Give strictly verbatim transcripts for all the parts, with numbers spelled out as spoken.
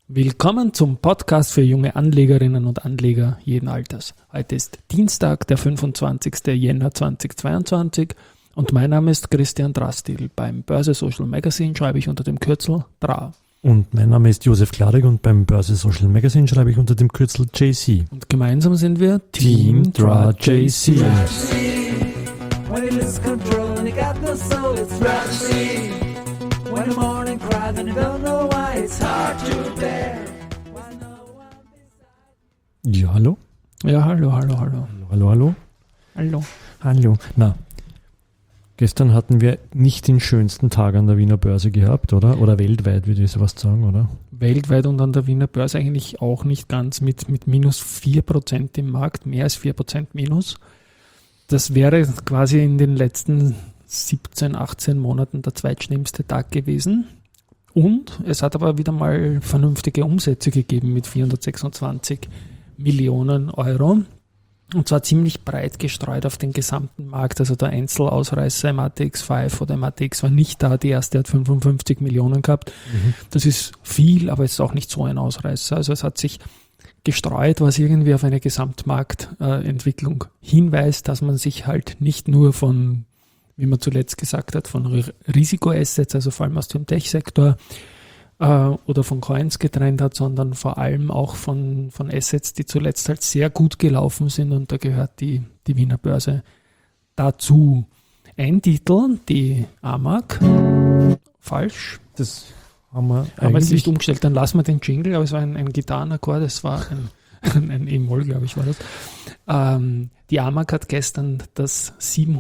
Willkommen zum Podcast für junge Anlegerinnen und Anleger jeden Alters. Heute ist Dienstag, der fünfundzwanzigster Jänner zweitausendzweiundzwanzig und mein Name ist Christian Drastil. Beim Börse Social Magazine schreibe ich unter dem Kürzel D R A. Und mein Name ist Josef Klarig und beim Börse Social Magazine schreibe ich unter dem Kürzel J C. Und gemeinsam sind wir Team, Team D R A J C. Ja, hallo? Ja, hallo, hallo, hallo. Hallo, hallo? Hallo. Hallo. Na, gestern hatten wir nicht den schönsten Tag an der Wiener Börse gehabt, oder? Oder weltweit, würde ich sowas sagen, oder? Weltweit und an der Wiener Börse eigentlich auch nicht ganz mit, mit minus vier Prozent im Markt, mehr als vier Prozent minus. Das wäre quasi in den letzten siebzehn, achtzehn Monaten der zweitschlimmste Tag gewesen. Und es hat aber wieder mal vernünftige Umsätze gegeben mit vierhundertsechsundzwanzig Millionen Euro. Und zwar ziemlich breit gestreut auf den gesamten Markt. Also der Einzelausreißer im A T X fünf oder im A T X war nicht da. Die erste hat fünfundfünfzig Millionen gehabt. Mhm. Das ist viel, aber es ist auch nicht so ein Ausreißer. Also es hat sich gestreut, was irgendwie auf eine Gesamtmarktentwicklung hinweist, dass man sich halt nicht nur von, wie man zuletzt gesagt hat, von Risikoassets, also vor allem aus dem Tech-Sektor äh, oder von Coins getrennt hat, sondern vor allem auch von, von Assets, die zuletzt halt sehr gut gelaufen sind, und da gehört die, die Wiener Börse dazu. Ein Titel, die A M A G, falsch. Das haben wir Haben wir jetzt nicht umgestellt, dann lassen wir den Jingle, aber es war ein, ein Gitarrenakkord, es war ein ein E-Moll, glaube ich, war das. Ähm, die A M A G hat gestern das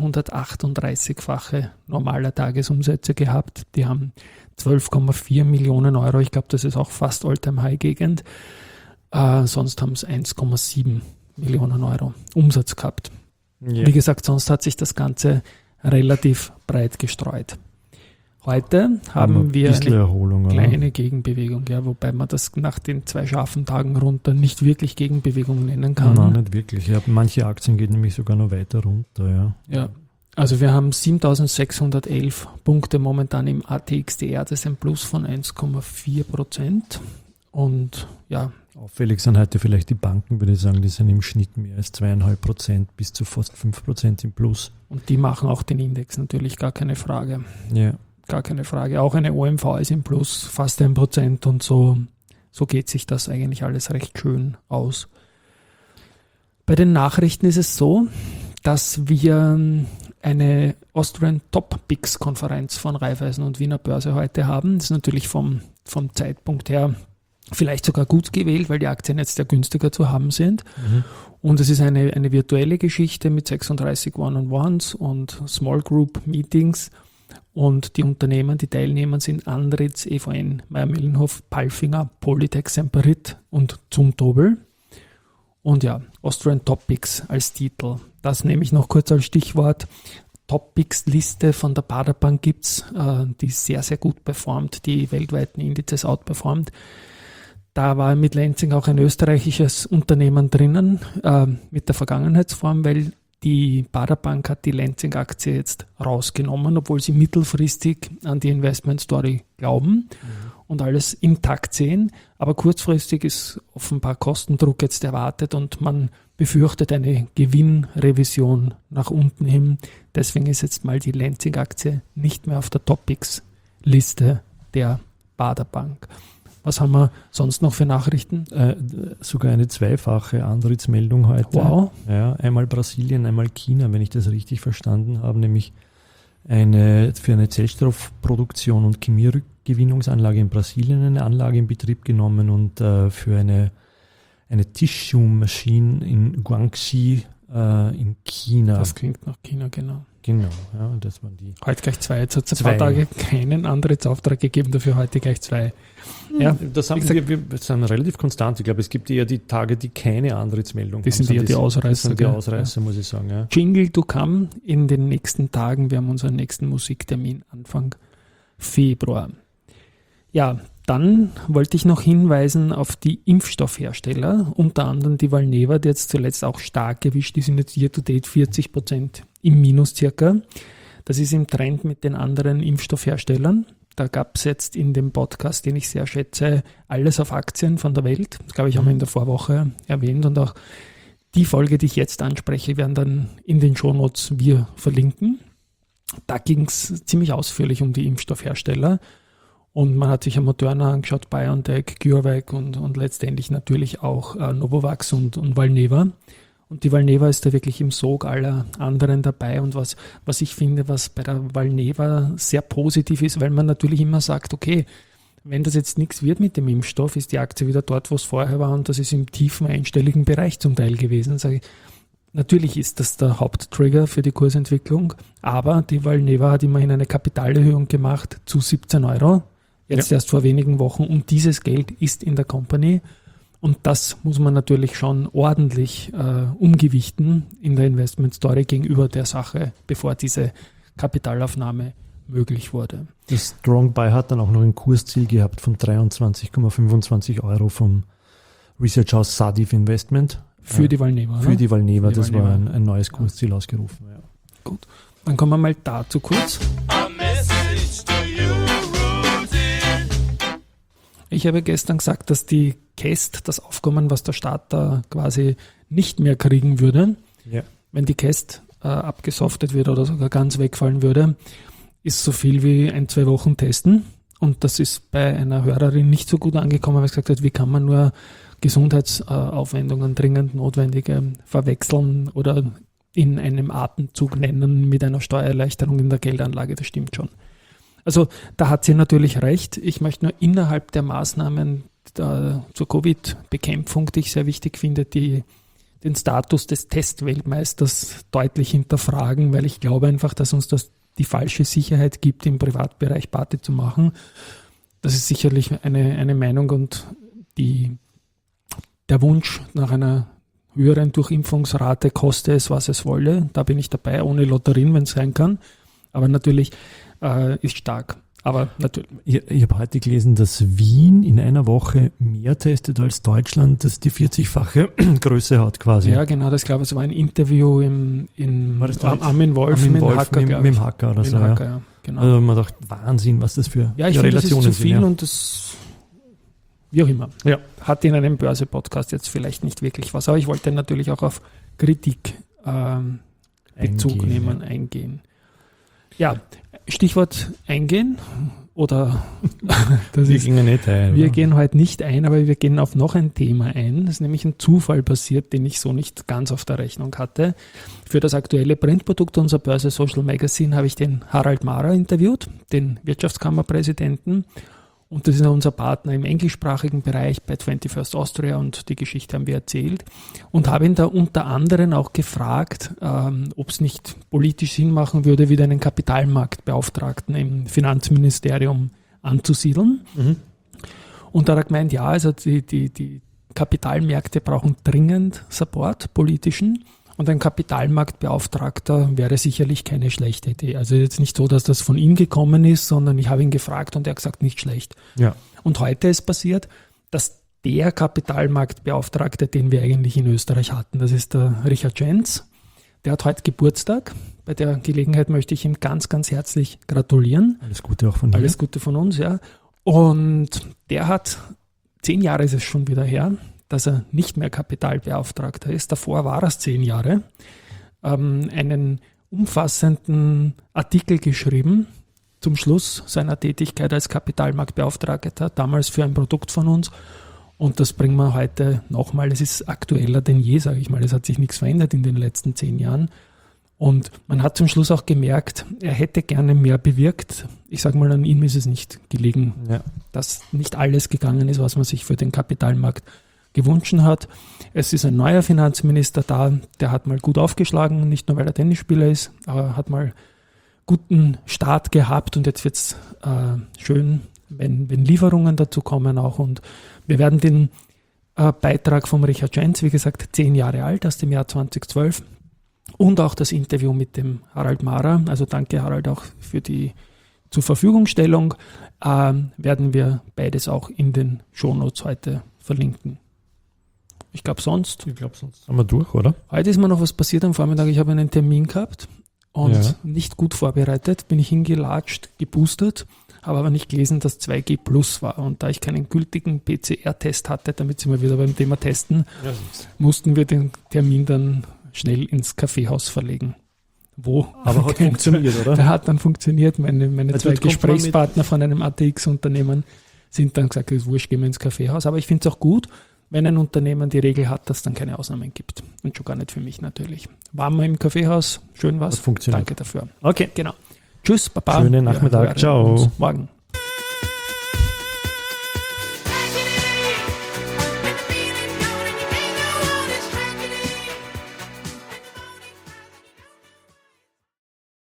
siebenhundertachtunddreißig-fache normaler Tagesumsätze gehabt. Die haben zwölf Komma vier Millionen Euro. Ich glaube, das ist auch fast All-Time-High-Gegend. Äh, sonst haben es eins Komma sieben Millionen Euro Umsatz gehabt. Ja. Wie gesagt, sonst hat sich das Ganze relativ breit gestreut. Heute haben wir eine Erholung, kleine oder? Gegenbewegung, ja, wobei man das nach den zwei scharfen Tagen runter nicht wirklich Gegenbewegung nennen kann. Nein, nicht wirklich. Ja, manche Aktien gehen nämlich sogar noch weiter runter. Ja, ja. Also wir haben siebentausendsechshundertelf Punkte momentan im A T X D R, das ist ein Plus von eins Komma vier Prozent. Und ja. Auffällig sind heute vielleicht die Banken, würde ich sagen, die sind im Schnitt mehr als zwei Komma fünf Prozent bis zu fast fünf Prozent im Plus. Und die machen auch den Index natürlich, gar keine Frage. Ja. Gar keine Frage. Auch eine O M V ist im Plus, fast ein Prozent, und so, so geht sich das eigentlich alles recht schön aus. Bei den Nachrichten ist es so, dass wir eine Austrian Top Picks Konferenz von Raiffeisen und Wiener Börse heute haben. Das ist natürlich vom, vom Zeitpunkt her vielleicht sogar gut gewählt, weil die Aktien jetzt ja günstiger zu haben sind. Mhm. Und es ist eine, eine virtuelle Geschichte mit sechsunddreißig One-on-Ones und Small Group Meetings. Und die Unternehmen, die Teilnehmer sind Andritz, E V N, Mayr-Melnhof, Palfinger, Polytech, Semperit und Zumtobel. Und ja, Austrian Topics als Titel. Das nehme ich noch kurz als Stichwort. Topics-Liste von der Baader Bank gibt es, äh, die sehr, sehr gut performt, die weltweiten Indizes outperformt. Da war mit Lenzing auch ein österreichisches Unternehmen drinnen, äh, mit der Vergangenheitsform, weil die Baader Bank hat die Lenzing-Aktie jetzt rausgenommen, obwohl sie mittelfristig an die Investment-Story glauben mhm. und alles intakt sehen. Aber kurzfristig ist offenbar Kostendruck jetzt erwartet und man befürchtet eine Gewinnrevision nach unten hin. Deswegen ist jetzt mal die Lenzing-Aktie nicht mehr auf der Topics-Liste der Baader Bank. Was haben wir sonst noch für Nachrichten? Äh, sogar eine zweifache Andritz-Meldung heute. Wow. Ja, einmal Brasilien, einmal China, wenn ich das richtig verstanden habe, nämlich eine für eine Zellstoffproduktion und Chemierückgewinnungsanlage in Brasilien eine Anlage in Betrieb genommen und äh, für eine, eine Tissue-Maschine in Guangxi äh, in China. Das klingt nach China, genau. Genau, ja, das waren die. Heute gleich zwei. Jetzt hat es ein zwei. paar Tage keinen Antrittsauftrag gegeben, dafür heute gleich zwei. Ja, das haben wir, wir sind relativ konstant. Ich glaube, es gibt eher die Tage, die keine Antrittsmeldung die haben. Sind eher die Ausreißer. Das sind die Ausreißer, ja. muss ich sagen. Ja. Jingle to come in den nächsten Tagen. Wir haben unseren nächsten Musiktermin Anfang Februar. Ja, dann wollte ich noch hinweisen auf die Impfstoffhersteller, unter anderem die Valneva, die jetzt zuletzt auch stark gewischt, die sind jetzt year to date vierzig Prozent im Minus circa. Das ist im Trend mit den anderen Impfstoffherstellern. Da gab es jetzt in dem Podcast, den ich sehr schätze, alles auf Aktien von der Welt. Das, glaube ich, haben wir in der Vorwoche erwähnt. Und auch die Folge, die ich jetzt anspreche, werden dann in den Shownotes wir verlinken. Da ging es ziemlich ausführlich um die Impfstoffhersteller. Und man hat sich ja Moderna angeschaut, BioNTech, CureVac und, und letztendlich natürlich auch äh, Novavax und, und Valneva. Und die Valneva ist da wirklich im Sog aller anderen dabei. Und was, was ich finde, was bei der Valneva sehr positiv ist, weil man natürlich immer sagt, okay, wenn das jetzt nichts wird mit dem Impfstoff, ist die Aktie wieder dort, wo es vorher war. Und das ist im tiefen einstelligen Bereich zum Teil gewesen. Sage ich, natürlich ist das der Haupttrigger für die Kursentwicklung. Aber die Valneva hat immerhin eine Kapitalerhöhung gemacht zu siebzehn Euro. Jetzt ja. erst vor wenigen Wochen. Und dieses Geld ist in der Company. Und das muss man natürlich schon ordentlich äh, umgewichten in der Investment-Story gegenüber der Sache, bevor diese Kapitalaufnahme möglich wurde. Das Strong Buy hat dann auch noch ein Kursziel gehabt von dreiundzwanzig Komma fünfundzwanzig Euro vom Research House Sadiv Investment. Für äh, die Valneva. Für die Valneva, für die das Valneva. war ein, ein neues Kursziel ausgerufen. Ja. Gut, dann kommen wir mal dazu kurz. Ich habe gestern gesagt, dass die C A S T, das Aufkommen, was der Staat da quasi nicht mehr kriegen würde, ja. wenn die C A S T äh, abgesoftet wird oder sogar ganz wegfallen würde, ist so viel wie ein, zwei Wochen testen. Und das ist bei einer Hörerin nicht so gut angekommen, weil sie gesagt hat, wie kann man nur Gesundheitsaufwendungen, dringend notwendige, verwechseln oder in einem Atemzug nennen mit einer Steuererleichterung in der Geldanlage. Das stimmt schon. Also da hat sie natürlich recht. Ich möchte nur innerhalb der Maßnahmen der, zur Covid-Bekämpfung, die ich sehr wichtig finde, die, den Status des Testweltmeisters deutlich hinterfragen, weil ich glaube einfach, dass uns das die falsche Sicherheit gibt, im Privatbereich Party zu machen. Das ist sicherlich eine, eine Meinung und die, der Wunsch nach einer höheren Durchimpfungsrate, koste es, was es wolle. Da bin ich dabei, ohne Lotterien, wenn es sein kann. Aber natürlich äh, ist stark. Aber natürlich. Ich, ich habe heute gelesen, dass Wien in einer Woche mehr testet als Deutschland, das die vierzigfache Größe hat quasi. Ja, genau, das glaube ich, es war ein Interview im, in Am Armin Wolf, Armin mit Wolf, Hacker, mit, mit dem Hacker oder mit so. Hacker, Ja. ja, genau. Also man dachte, Wahnsinn, was das für ja, ich finde, das ist zu viel sind, ja. und das, wie auch immer, ja. hat in einem Börse-Podcast jetzt vielleicht nicht wirklich was, aber ich wollte natürlich auch auf Kritik ähm, Bezug Eingehen, nehmen, ja. eingehen. Ja, Stichwort eingehen oder das wir ist, gehen nicht ein. wir oder? gehen heute nicht ein, aber wir gehen auf noch ein Thema ein. Das ist nämlich ein Zufall passiert, den ich so nicht ganz auf der Rechnung hatte. Für das aktuelle Printprodukt unserer Börse Social Magazine habe ich den Harald Mahrer interviewt, den Wirtschaftskammerpräsidenten. Und das ist unser Partner im englischsprachigen Bereich bei twenty-first Austria und die Geschichte haben wir erzählt. Und habe ihn da unter anderem auch gefragt, ähm, ob es nicht politisch Sinn machen würde, wieder einen Kapitalmarktbeauftragten im Finanzministerium anzusiedeln. Mhm. Und da hat er gemeint, ja, also die, die, die Kapitalmärkte brauchen dringend Support, politischen. Und ein Kapitalmarktbeauftragter wäre sicherlich keine schlechte Idee. Also jetzt nicht so, dass das von ihm gekommen ist, sondern ich habe ihn gefragt und er hat gesagt, nicht schlecht. Ja. Und heute ist passiert, dass der Kapitalmarktbeauftragte, den wir eigentlich in Österreich hatten, das ist der Richard Jens, der hat heute Geburtstag. Bei der Gelegenheit möchte ich ihm ganz, ganz herzlich gratulieren. Alles Gute auch von dir. Alles Gute von uns, ja. Und der hat, zehn Jahre ist es schon wieder her, dass er nicht mehr Kapitalbeauftragter ist. Davor war es zehn Jahre. Ähm, einen umfassenden Artikel geschrieben zum Schluss seiner Tätigkeit als Kapitalmarktbeauftragter, damals für ein Produkt von uns. Und das bringen wir heute nochmal. Es ist aktueller denn je, sage ich mal. Es hat sich nichts verändert in den letzten zehn Jahren. Und man hat zum Schluss auch gemerkt, er hätte gerne mehr bewirkt. Ich sage mal, an ihm ist es nicht gelegen, Ja. dass nicht alles gegangen ist, was man sich für den Kapitalmarkt gewünscht hat. Es ist ein neuer Finanzminister da, der hat mal gut aufgeschlagen, nicht nur weil er Tennisspieler ist, aber hat mal guten Start gehabt und jetzt wird es äh, schön, wenn, wenn Lieferungen dazu kommen auch. Und wir werden den äh, Beitrag vom Richard Jens, wie gesagt, zehn Jahre alt, aus dem Jahr zweitausendzwölf und auch das Interview mit dem Harald Mahrer, also danke Harald auch für die zur Verfügungstellung, äh, werden wir beides auch in den Shownotes heute verlinken. Ich glaube sonst. Ich glaube, sonst sind wir durch, oder? Heute ist mir noch was passiert am Vormittag. Ich habe einen Termin gehabt und Ja. nicht gut vorbereitet. Bin ich hingelatscht, geboostert habe aber nicht gelesen, dass zwei G plus war. Und da ich keinen gültigen P C R-Test hatte, damit sind wir wieder beim Thema Testen, ja, mussten wir den Termin dann schnell ins Kaffeehaus verlegen. Wo? Aber hat funktioniert, oder? Der hat dann funktioniert. Meine, meine also zwei Gesprächspartner von einem A T X-Unternehmen sind dann gesagt, es ist wurscht, gehen wir ins Kaffeehaus. Aber ich finde es auch gut, wenn ein Unternehmen die Regel hat, dass es dann keine Ausnahmen gibt. Und schon gar nicht für mich natürlich. Waren wir im Kaffeehaus, schön was. Das funktioniert. Danke dafür. Okay. Genau. Tschüss, Baba. Schönen Nachmittag. Ciao. Morgen.